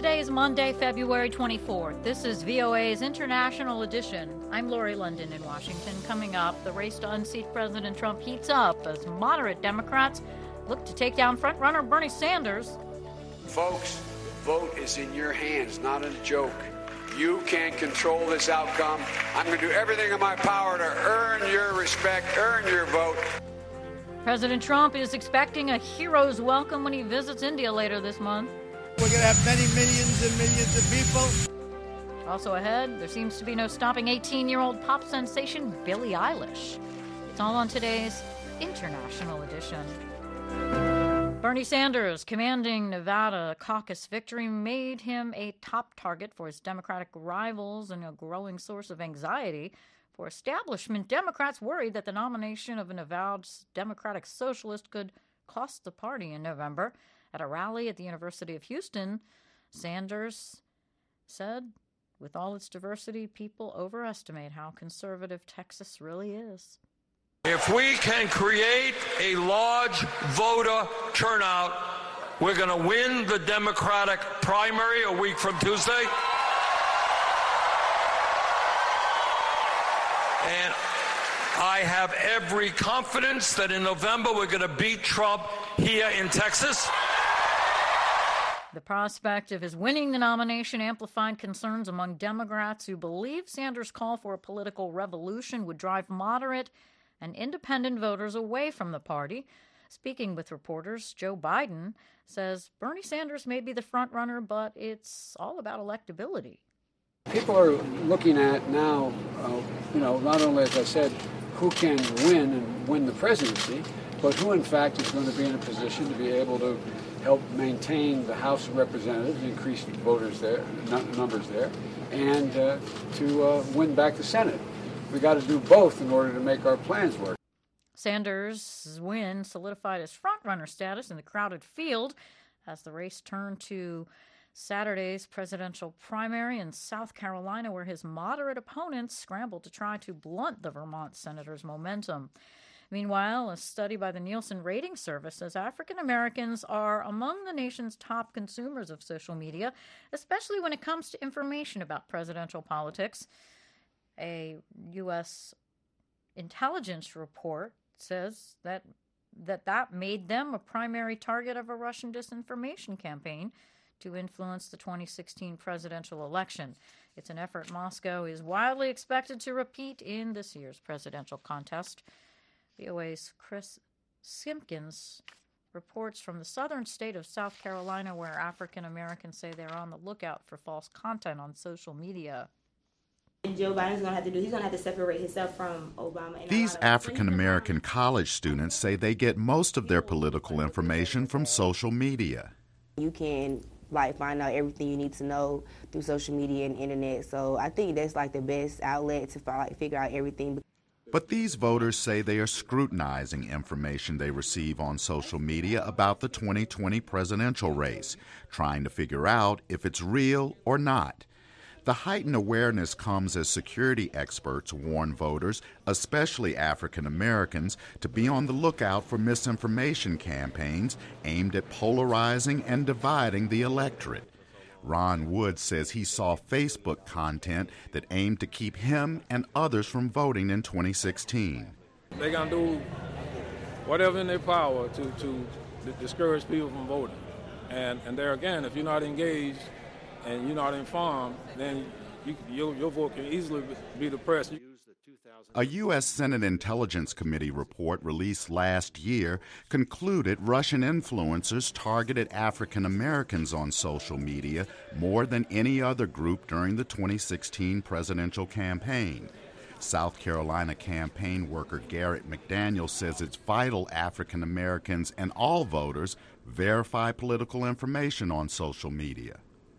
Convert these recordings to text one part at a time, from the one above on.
Today is Monday, February 24th. This is VOA's International Edition. I'm Lori London in Washington. Coming up, the race to unseat President Trump heats up as moderate Democrats look to take down frontrunner Bernie Sanders. Folks, the vote is in your hands, not a joke. You can control this outcome. I'm going to do everything in my power to earn your respect, earn your vote. President Trump is expecting a hero's welcome when he visits India later this month. We're going to have many millions and millions of people. Also ahead, there seems to be no stopping 18-year-old pop sensation Billie Eilish. It's all on today's International Edition. Bernie Sanders' commanding Nevada caucus victory made him a top target for his Democratic rivals and a growing source of anxiety for establishment Democrats worried that the nomination of an avowed Democratic socialist could cost the party in November. At a rally at the University of Houston, Sanders said, with all its diversity, people overestimate how conservative Texas really is. If we can create a large voter turnout, we're going to win the Democratic primary a week from Tuesday. And I have every confidence that in November we're going to beat Trump here in Texas. The prospect of his winning the nomination amplified concerns among Democrats who believe Sanders' call for a political revolution would drive moderate and independent voters away from the party. Speaking with reporters, Joe Biden says Bernie Sanders may be the front runner, but it's all about electability. People are looking at now, not only, as I said, who can win the presidency, but who, in fact, is going to be in a position to be able to help maintain the House of Representatives, increase voters there, numbers there, and to win back the Senate. We got to do both in order to make our plans work. Sanders' win solidified his frontrunner status in the crowded field as the race turned to Saturday's presidential primary in South Carolina, where his moderate opponents scrambled to try to blunt the Vermont senator's momentum. Meanwhile, a study by the Nielsen Rating Service says African Americans are among the nation's top consumers of social media, especially when it comes to information about presidential politics. A U.S. intelligence report says that made them a primary target of a Russian disinformation campaign to influence the 2016 presidential election. It's an effort Moscow is widely expected to repeat in this year's presidential contest. VOA's Chris Simpkins reports from the southern state of South Carolina, where African Americans say they're on the lookout for false content on social media. And Joe Biden's going to have to he's going to have to separate himself from Obama. And these African American college students say they get most of their political information from social media. You can find out everything you need to know through social media and internet. So I think that's the best outlet to figure out everything. But these voters say they are scrutinizing information they receive on social media about the 2020 presidential race, trying to figure out if it's real or not. The heightened awareness comes as security experts warn voters, especially African Americans, to be on the lookout for misinformation campaigns aimed at polarizing and dividing the electorate. Ron Wood says he saw Facebook content that aimed to keep him and others from voting in 2016. They're going to do whatever in their power to discourage people from voting. And there again, if you're not engaged and you're not informed, then your vote can easily be depressed. A U.S. Senate Intelligence Committee report released last year concluded Russian influencers targeted African Americans on social media more than any other group during the 2016 presidential campaign. South Carolina campaign worker Garrett McDaniel says it's vital African Americans and all voters verify political information on social media.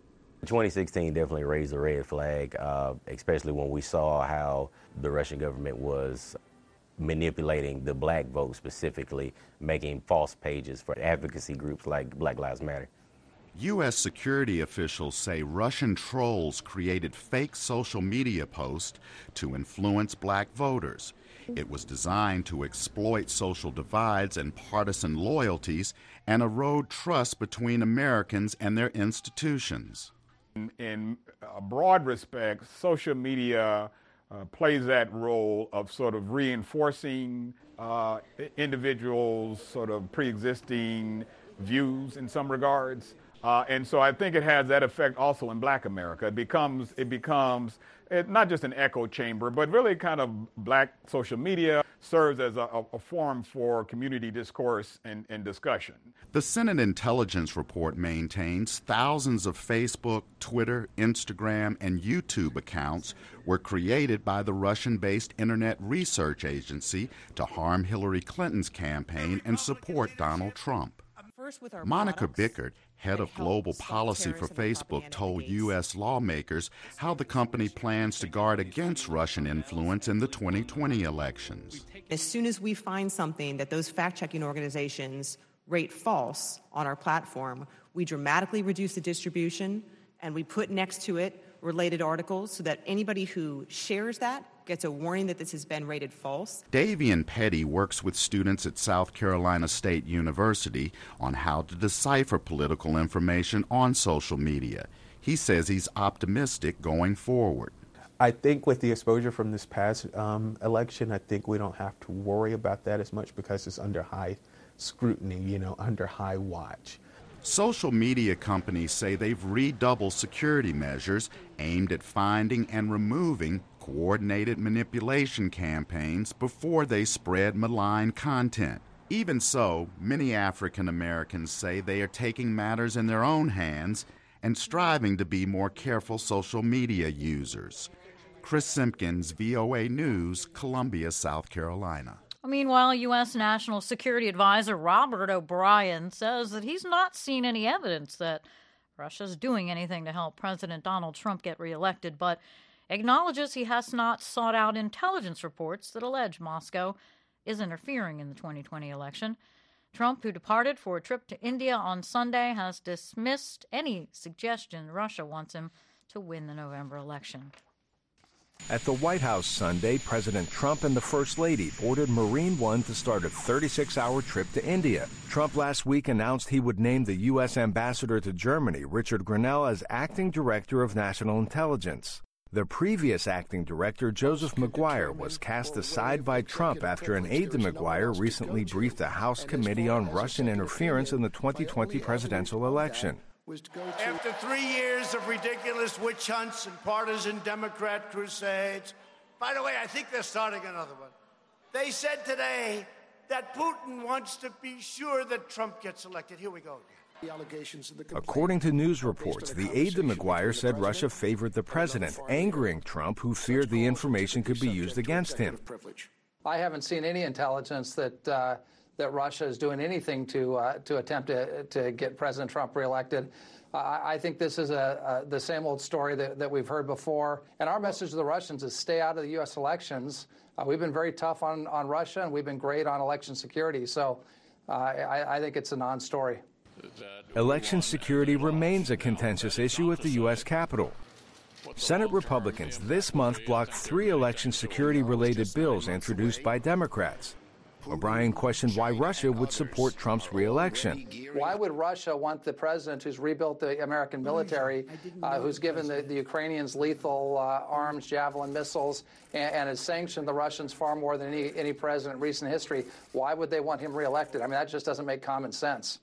2016 definitely raised a red flag, especially when we saw how the Russian government was manipulating the black vote specifically, making false pages for advocacy groups like Black Lives Matter. U.S. security officials say Russian trolls created fake social media posts to influence black voters. It was designed to exploit social divides and partisan loyalties and erode trust between Americans and their institutions. In a broad respect, social media plays that role of sort of reinforcing individuals' sort of pre-existing views in some regards. And so I think it has that effect also in Black America. It becomes not just an echo chamber, but really kind of Black social media serves as a forum for community discourse and discussion. The Senate Intelligence Report maintains thousands of Facebook, Twitter, Instagram, and YouTube accounts were created by the Russian-based Internet Research Agency to harm Hillary Clinton's campaign and support Donald Trump. Monica Bickert, head of global policy for Facebook, told U.S. lawmakers how the company plans to guard against Russian influence in the 2020 elections. As soon as we find something that those fact-checking organizations rate false on our platform, we dramatically reduce the distribution, and we put next to it related articles so that anybody who shares that gets a warning that this has been rated false. Davian Petty works with students at South Carolina State University on how to decipher political information on social media. He says he's optimistic going forward. I think with the exposure from this past election, I think we don't have to worry about that as much because it's under high scrutiny, under high watch. Social media companies say they've redoubled security measures aimed at finding and removing coordinated manipulation campaigns before they spread malign content. Even so, many African Americans say they are taking matters in their own hands and striving to be more careful social media users. Chris Simpkins, VOA News, Columbia, South Carolina. Meanwhile, U.S. National Security Advisor Robert O'Brien says that he's not seen any evidence that Russia's doing anything to help President Donald Trump get reelected, but acknowledges he has not sought out intelligence reports that allege Moscow is interfering in the 2020 election. Trump, who departed for a trip to India on Sunday, has dismissed any suggestion Russia wants him to win the November election. At the White House Sunday, President Trump and the First Lady boarded Marine One to start a 36-hour trip to India. Trump last week announced he would name the U.S. ambassador to Germany, Richard Grenell, as acting director of national intelligence. The previous acting director, Joseph Maguire, was cast aside by Trump after an aide to Maguire recently briefed a House committee on Russian interference in the 2020 presidential election. After 3 years of ridiculous witch hunts and partisan Democrat crusades, by the way, I think they're starting another one. They said today that Putin wants to be sure that Trump gets elected. Here we go again. According to news reports, the aide to Maguire said Russia favored the president, angering Trump, who feared the information could be used against him. I haven't seen any intelligence that Russia is doing anything to attempt to get President Trump reelected. I think this is the same old story that we've heard before. And our message to the Russians is stay out of the U.S. elections. We've been very tough on Russia, and we've been great on election security. So I think it's a non-story. Election security remains a contentious issue at the U.S. Capitol. Senate Republicans this month blocked 3 election security-related bills introduced by Democrats. O'Brien questioned why Russia would support Trump's re-election. Why would Russia want the president who's rebuilt the American military, who's given the Ukrainians lethal arms, Javelin missiles, and has sanctioned the Russians far more than any president in recent history? Why would they want him reelected? I mean, that just doesn't make common sense.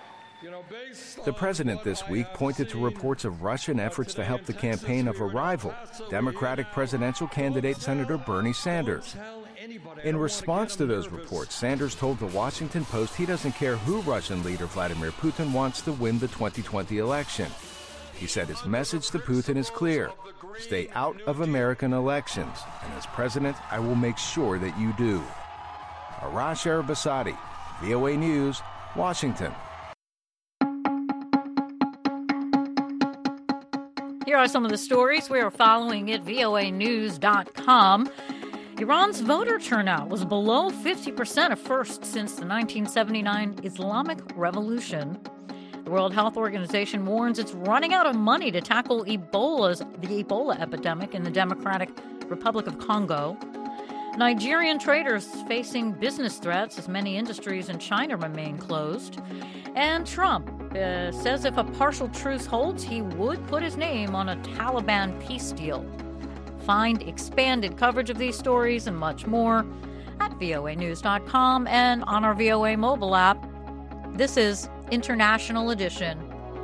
The president this week pointed to reports of Russian efforts to help the campaign of a rival, Democratic presidential candidate Senator Bernie Sanders. In response to those reports, Sanders told the Washington Post he doesn't care who Russian leader Vladimir Putin wants to win the 2020 election. He said his message to Putin is clear: stay out of American elections, and as president, I will make sure that you do. Arash Arabasadi, VOA News, Washington. Here are some of the stories we are following at voanews.com. Iran's voter turnout was below 50%, a first since the 1979 Islamic Revolution. The World Health Organization warns it's running out of money to tackle the Ebola epidemic in the Democratic Republic of Congo. Nigerian traders facing business threats as many industries in China remain closed. And Trump says if a partial truce holds, he would put his name on a Taliban peace deal. Find expanded coverage of these stories and much more at voanews.com and on our VOA mobile app. This is International Edition.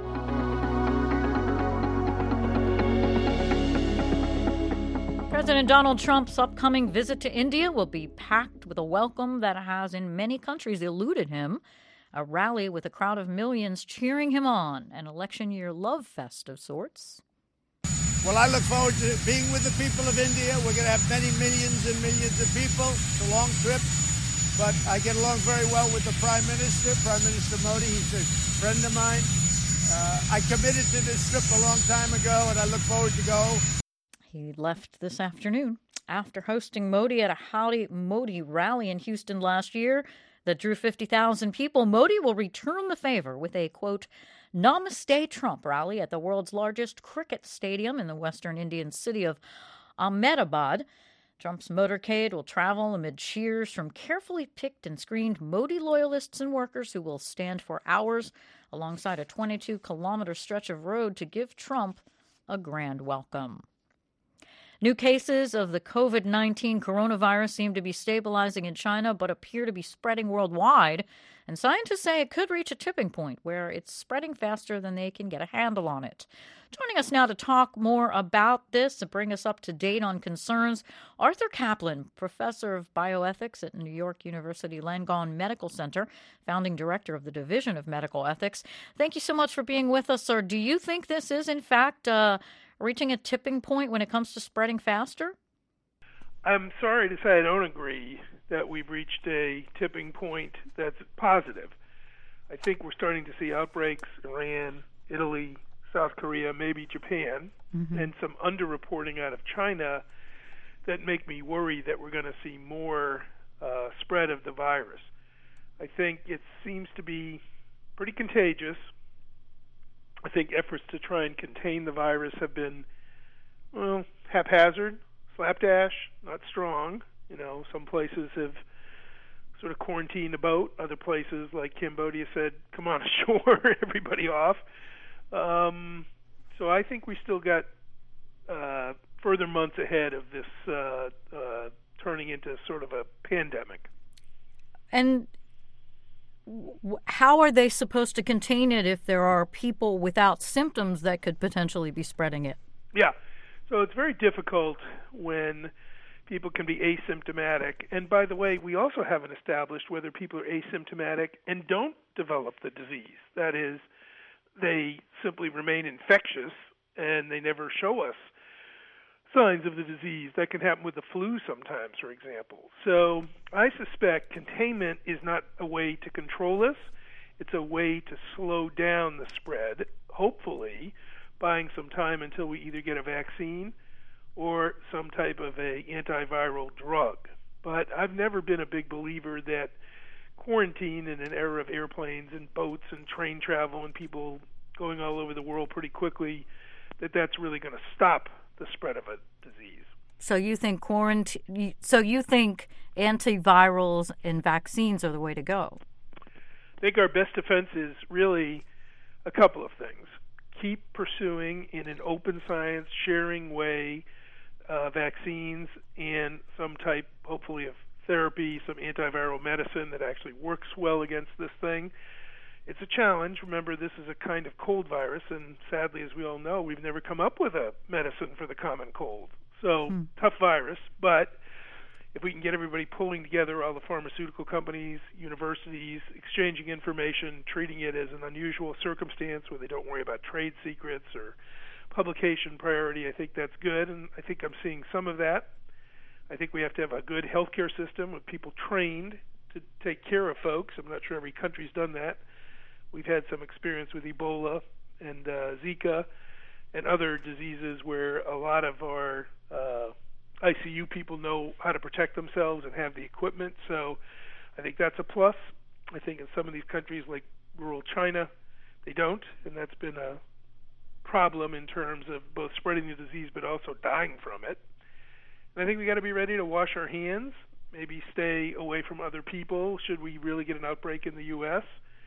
President Donald Trump's upcoming visit to India will be packed with a welcome that has in many countries eluded him. A rally with a crowd of millions cheering him on, an election year love fest of sorts. Well, I look forward to being with the people of India. We're going to have many millions and millions of people. It's a long trip, but I get along very well with the Prime Minister, Prime Minister Modi. He's a friend of mine. I committed to this trip a long time ago, and I look forward to go. He left this afternoon after hosting Modi at a Howdy Modi rally in Houston last year that drew 50,000 people. Modi will return the favor with a, quote, Namaste Trump rally at the world's largest cricket stadium in the western Indian city of Ahmedabad. Trump's motorcade will travel amid cheers from carefully picked and screened Modi loyalists and workers who will stand for hours alongside a 22-kilometer stretch of road to give Trump a grand welcome. New cases of the COVID-19 coronavirus seem to be stabilizing in China but appear to be spreading worldwide. And scientists say it could reach a tipping point where it's spreading faster than they can get a handle on it. Joining us now to talk more about this, to bring us up to date on concerns, Arthur Kaplan, professor of bioethics at New York University Langone Medical Center, founding director of the Division of Medical Ethics. Thank you so much for being with us, sir. Do you think this is, in fact, reaching a tipping point when it comes to spreading faster? I'm sorry to say I don't agree that we've reached a tipping point that's positive. I think we're starting to see outbreaks, Iran, Italy, South Korea, maybe Japan, and some underreporting out of China that make me worry that we're going to see more spread of the virus. I think it seems to be pretty contagious. I think efforts to try and contain the virus have been, well, haphazard, slapdash, not strong. You know, some places have sort of quarantined a boat. Other places, like Cambodia, said, come on ashore, everybody off. So I think we still got further months ahead of this turning into sort of a pandemic. And how are they supposed to contain it if there are people without symptoms that could potentially be spreading it? Yeah. So it's very difficult when people can be asymptomatic. And by the way, we also haven't established whether people are asymptomatic and don't develop the disease. That is, they simply remain infectious and they never show us signs of the disease. That can happen with the flu sometimes, for example. So I suspect containment is not a way to control this. It's a way to slow down the spread, hopefully buying some time until we either get a vaccine or some type of a antiviral drug. But I've never been a big believer that quarantine in an era of airplanes and boats and train travel and people going all over the world pretty quickly, that's really going to stop the spread of a disease. So you think you think antivirals and vaccines are the way to go? I think our best defense is really a couple of things. Keep pursuing in an open science, sharing way vaccines and some type, hopefully, of therapy, some antiviral medicine that actually works well against this thing. It's a challenge. Remember, this is a kind of cold virus, and sadly, as we all know, we've never come up with a medicine for the common cold. So, tough virus, but if we can get everybody pulling together, all the pharmaceutical companies, universities, exchanging information, treating it as an unusual circumstance where they don't worry about trade secrets or publication priority, I think that's good, and I think I'm seeing some of that. I think we have to have a good healthcare system with people trained to take care of folks. I'm not sure every country's done that. We've had some experience with Ebola and Zika and other diseases where a lot of our ICU people know how to protect themselves and have the equipment. So I think that's a plus. I think in some of these countries like rural China, they don't, and that's been a problem in terms of both spreading the disease but also dying from it. And I think we got to be ready to wash our hands, maybe stay away from other people should we really get an outbreak in the U.S.,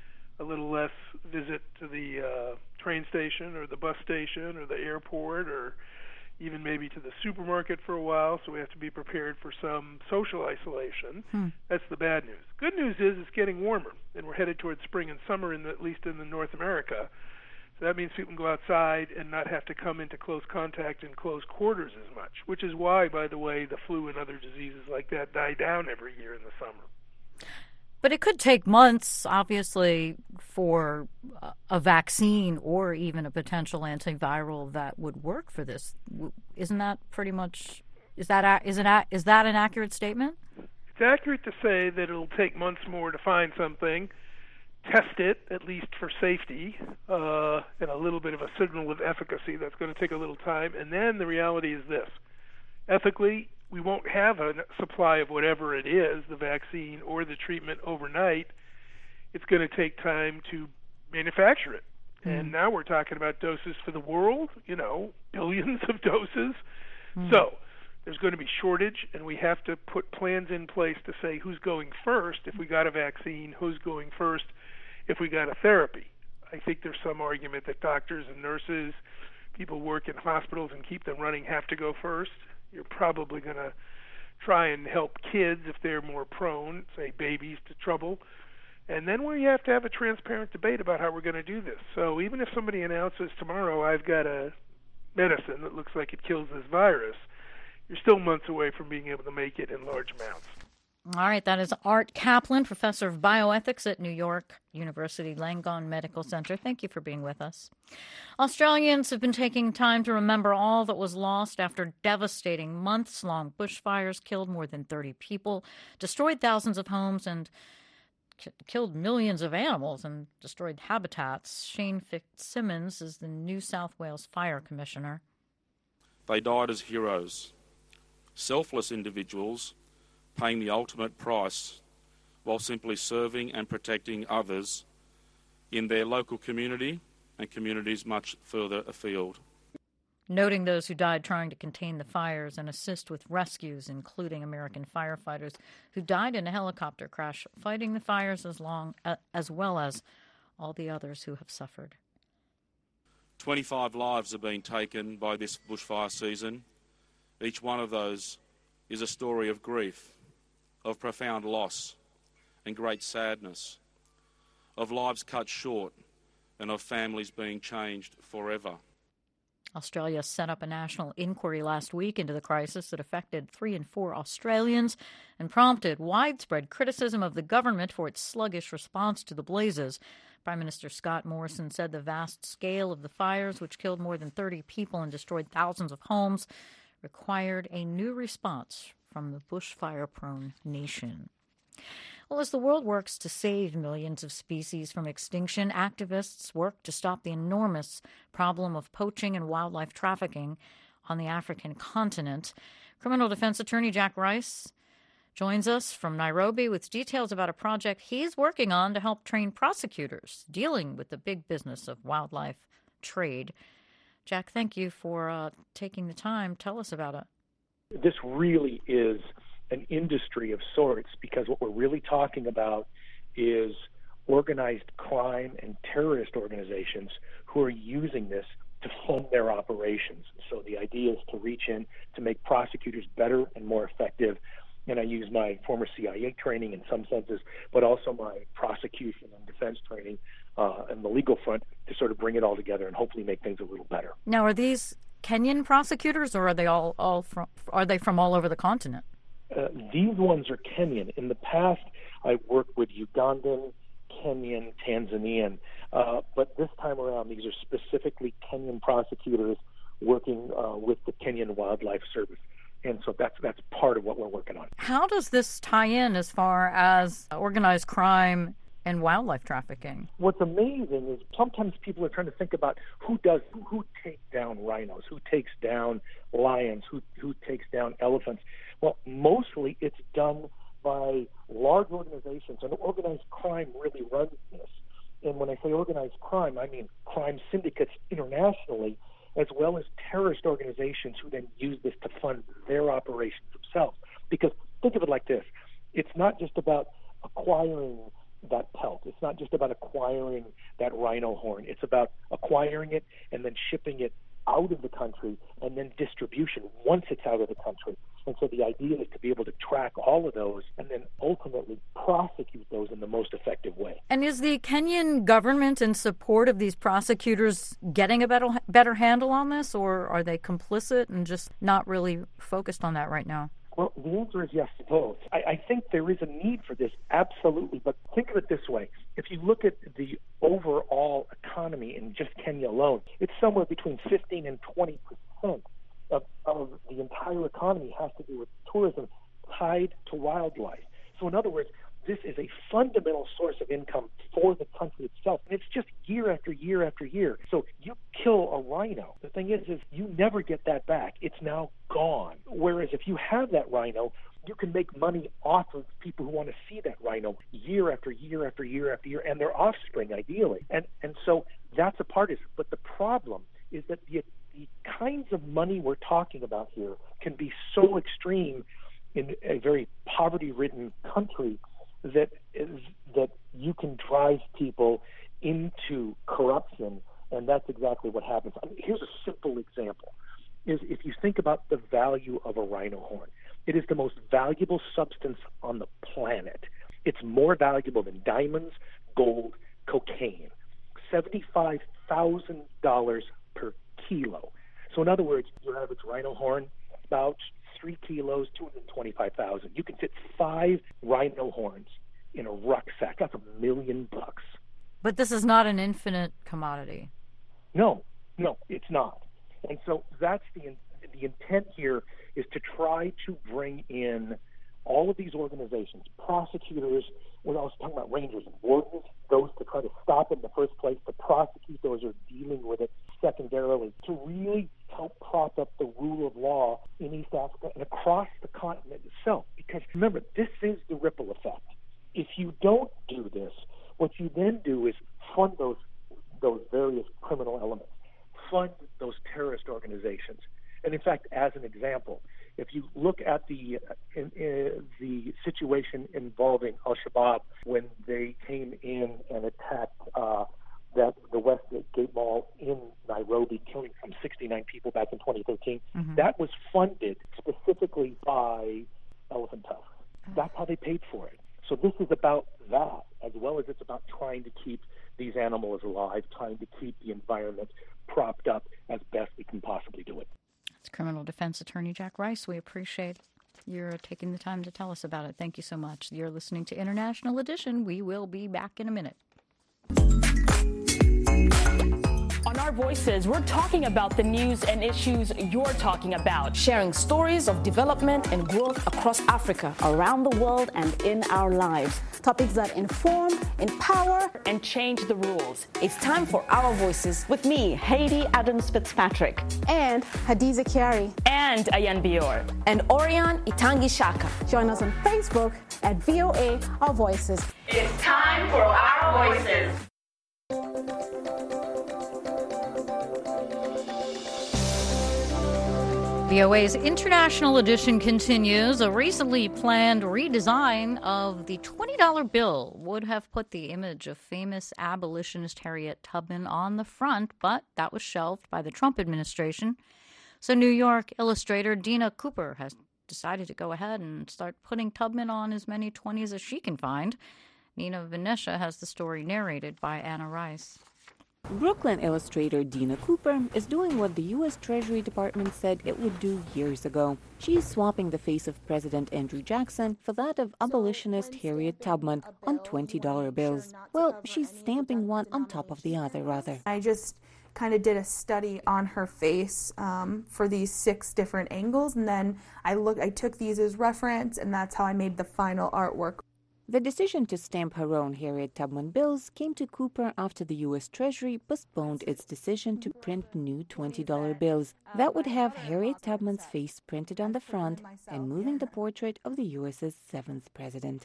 a little less visit to the train station or the bus station or the airport or even maybe to the supermarket for a while, so we have to be prepared for some social isolation. That's the bad news. Good news is it's getting warmer, and we're headed towards spring and summer, at least in the North America. So that means people can go outside and not have to come into close contact in close quarters as much, which is why, by the way, the flu and other diseases like that die down every year in the summer. But it could take months, obviously, for a vaccine or even a potential antiviral that would work for this. Isn't that pretty much? Is that an accurate statement? It's accurate to say that it'll take months more to find something, test it at least for safety, and a little bit of a signal of efficacy. That's going to take a little time. And then the reality is this: ethically, we won't have a supply of whatever it is, the vaccine or the treatment, overnight. It's going to take time to manufacture it. And now we're talking about doses for the world, billions of doses. So there's going to be shortage, and we have to put plans in place to say who's going first if we got a vaccine, who's going first if we got a therapy. I think there's some argument that doctors and nurses, people who work in hospitals and keep them running, have to go first. You're probably going to try and help kids if they're more prone, say babies, to trouble. And then we have to have a transparent debate about how we're going to do this. So even if somebody announces tomorrow, I've got a medicine that looks like it kills this virus, you're still months away from being able to make it in large amounts. All right, that is Art Kaplan, professor of bioethics at New York University Langone Medical Center. Thank you for being with us. Australians have been taking time to remember all that was lost after devastating months-long bushfires killed more than 30 people, destroyed thousands of homes, and killed millions of animals and destroyed habitats. Shane Fitzsimmons is the New South Wales Fire Commissioner. They died as heroes, selfless individuals paying the ultimate price while simply serving and protecting others in their local community and communities much further afield. Noting those who died trying to contain the fires and assist with rescues, including American firefighters who died in a helicopter crash fighting the fires as well as all the others who have suffered. 25 lives have been taken by this bushfire season. Each one of those is a story of grief, of profound loss and great sadness, of lives cut short and of families being changed forever. Australia set up a national inquiry last week into the crisis that affected 3 in 4 Australians and prompted widespread criticism of the government for its sluggish response to the blazes. Prime Minister Scott Morrison said the vast scale of the fires, which killed more than 30 people and destroyed thousands of homes, required a new response from the bushfire-prone nation. Well, as the world works to save millions of species from extinction, activists work to stop the enormous problem of poaching and wildlife trafficking on the African continent. Criminal defense attorney Jack Rice joins us from Nairobi with details about a project he's working on to help train prosecutors dealing with the big business of wildlife trade. Jack, thank you for taking the time. Tell us about it. This really is an industry of sorts, because what we're really talking about is organized crime and terrorist organizations who are using this to fund their operations. So the idea is to reach in to make prosecutors better and more effective. And I use my former CIA training in some senses, but also my prosecution and defense training and the legal front to sort of bring it all together and hopefully make things a little better. Now, are these Kenyan prosecutors, or are they are they from all over the continent? These ones are Kenyan. In the past, I worked with Ugandan, Kenyan, Tanzanian, but this time around, these are specifically Kenyan prosecutors working with the Kenyan Wildlife Service. And so that's part of what we're working on. How does this tie in as far as organized crime and wildlife trafficking? What's amazing is sometimes people are trying to think about who takes down rhinos, who takes down lions, who takes down elephants. Well, mostly it's done by large organizations, and organized crime really runs this. And when I say organized crime, I mean crime syndicates internationally as well as terrorist organizations who then use this to fund their operations themselves. Because think of it like this. It's not just about acquiring that pelt. It's not just about acquiring that rhino horn. It's about acquiring it and then shipping it out of the country and then distribution once it's out of the country. And so the idea is to be able to track all of those and then ultimately prosecute those in the most effective way. And is the Kenyan government in support of these prosecutors getting a better handle on this, or are they complicit and just not really focused on that right now? Well, the answer is yes to both. I think there is a need for this, absolutely. But think of it this way. If you look at the overall economy in just Kenya alone, it's somewhere between 15 and 20% of the entire economy has to do with tourism tied to wildlife. So in other words, this is a fundamental source of income for the country itself. And it's just year after year after year. So you kill a rhino. The thing is you never get that back. It's now gone. Whereas if you have that rhino, you can make money off of people who want to see that rhino year after year after year after year, and their offspring, ideally. And so that's a part of it. But the problem is that the kinds of money we're talking about here can be so extreme in a very poverty-ridden country that you can drive people into corruption, and that's exactly what happens. I mean, here's a simple example. Is if you think about the value of a rhino horn, it is the most valuable substance on the planet. It's more valuable than diamonds, gold, cocaine. $75,000 per kilo. So in other words, your average rhino horn, about 3 kilos, 225,000. You can fit 5 rhino horns in a rucksack. That's $1 million. But this is not an infinite commodity. No, it's not. And so that's the intent here, is to try to bring in all of these organizations, prosecutors, we're also talking about rangers and wardens, those to try to stop it in the first place, to prosecute those who are dealing with it secondarily, to really help prop up the rule of law in East Africa and across the continent itself. Because remember, this is the ripple effect. If you don't do this, what you then do is fund those various criminal elements, fund those terrorist organizations. And in fact, as an example, if you look at the situation involving Al-Shabaab when they came in and attacked the Westgate Mall in Nairobi, killing some 69 people back in 2013, that was funded specifically by Elephant Tusk. That's how they paid for it. So this is about that, as well as it's about trying to keep these animals alive, trying to keep the environment propped up as best we can possibly do it. It's Criminal Defense Attorney Jack Rice. We appreciate your taking the time to tell us about it. Thank you so much. You're listening to International Edition. We will be back in a minute. On Our Voices, we're talking about the news and issues you're talking about. Sharing stories of development and growth across Africa, around the world, and in our lives. Topics that inform, empower, and change the rules. It's time for Our Voices with me, Haiti Adams Fitzpatrick. And Hadiza Kiari. And Ayan Bior. And Orion Itangi Shaka. Join us on Facebook at VOA Our Voices. It's time for Our Voices. VOA's International Edition continues. A recently planned redesign of the $20 bill would have put the image of famous abolitionist Harriet Tubman on the front, but that was shelved by the Trump administration. So New York illustrator Dina Cooper has decided to go ahead and start putting Tubman on as many 20s as she can find. Nina Venetia has the story narrated by Anna Rice. Brooklyn illustrator Dina Cooper is doing what the U.S. Treasury Department said it would do years ago. She's swapping the face of President Andrew Jackson for that of abolitionist Harriet Tubman on $20 bills. Well, she's stamping one on top of the other, rather. I just kind of did a study on her face for these 6 different angles, and then I took these as reference, and that's how I made the final artwork. The decision to stamp her own Harriet Tubman bills came to Cooper after the U.S. Treasury postponed its decision to print new $20 bills that would have Harriet Tubman's face printed on the front and moving the portrait of the U.S.'s 7th president.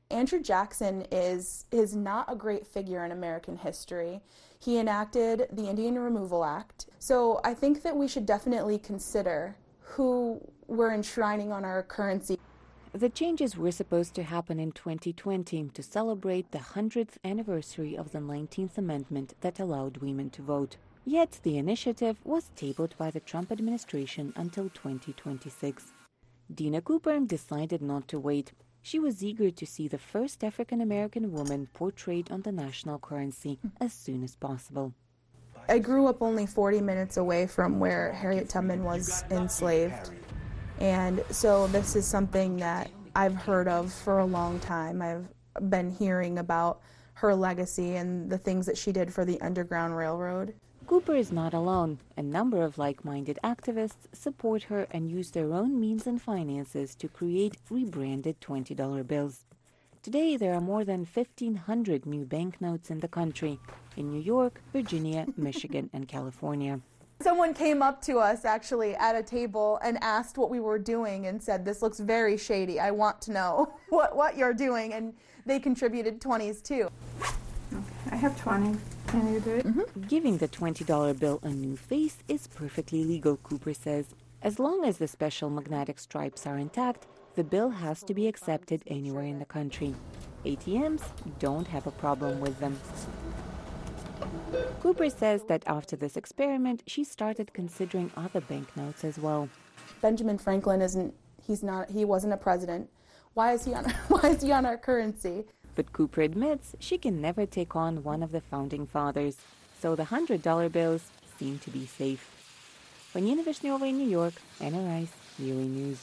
Andrew Jackson is not a great figure in American history. He enacted the Indian Removal Act. So I think that we should definitely consider who we're enshrining on our currency. The changes were supposed to happen in 2020 to celebrate the 100th anniversary of the 19th Amendment that allowed women to vote. Yet the initiative was tabled by the Trump administration until 2026. Dina Cooper decided not to wait. She was eager to see the first African-American woman portrayed on the national currency as soon as possible. I grew up only 40 minutes away from where Harriet Tubman was enslaved. And so this is something that I've heard of for a long time. I've been hearing about her legacy and the things that she did for the Underground Railroad. Cooper is not alone. A number of like-minded activists support her and use their own means and finances to create rebranded $20 bills. Today, there are more than 1,500 new banknotes in the country, in New York, Virginia, Michigan, and California. Someone came up to us actually at a table and asked what we were doing and said, "This looks very shady. I want to know what you're doing." And they contributed 20s too. Okay, I have 20. Can you do it? Giving the $20 bill a new face is perfectly legal, Cooper says. As long as the special magnetic stripes are intact, the bill has to be accepted anywhere in the country. ATMs don't have a problem with them. Cooper says that after this experiment, she started considering other banknotes as well. Benjamin Franklin he wasn't a president. Why is he on our currency? But Cooper admits she can never take on one of the founding fathers, so the $100 bills seem to be safe. For Nina Vishneva in New York, Anna Rice, VOA News.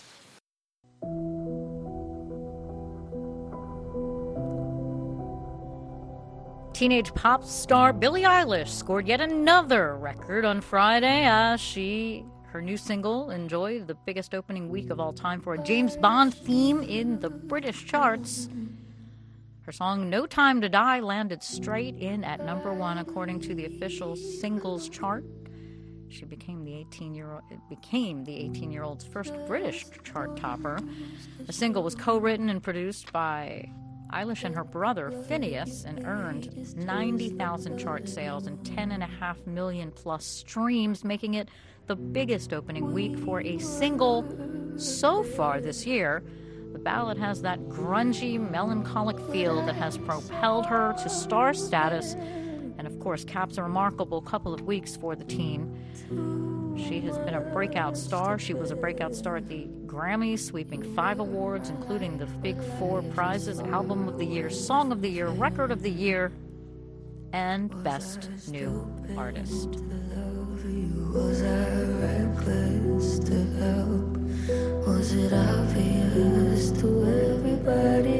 Teenage pop star Billie Eilish scored yet another record on Friday as her new single enjoyed the biggest opening week of all time for a James Bond theme in the British charts. Her song No Time to Die landed straight in at number 1 according to the official singles chart. She became the 18-year-old's first British chart topper. The single was co-written and produced by Eilish and her brother Phineas and earned 90,000 chart sales and 10.5 million plus streams, making it the biggest opening week for a single so far this year. The ballad has that grungy, melancholic feel that has propelled her to star status and, of course, caps a remarkable couple of weeks for the teen. She has been a breakout star. She was a breakout star at the Grammys, sweeping 5 awards, including the Big 4 prizes: Album of the Year, Song of the Year, Record of the Year, and Best New Artist. Was I reckless to help? Was it obvious to everybody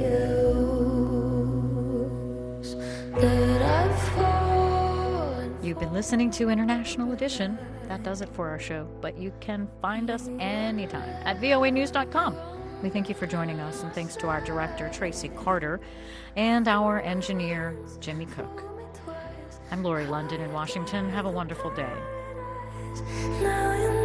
else that I thought? You've been listening to International Edition. That does it for our show, but you can find us anytime at voanews.com. We thank you for joining us, and thanks to our director, Tracy Carter, and our engineer, Jimmy Cook. I'm Lori London in Washington. Have a wonderful day. Now you know.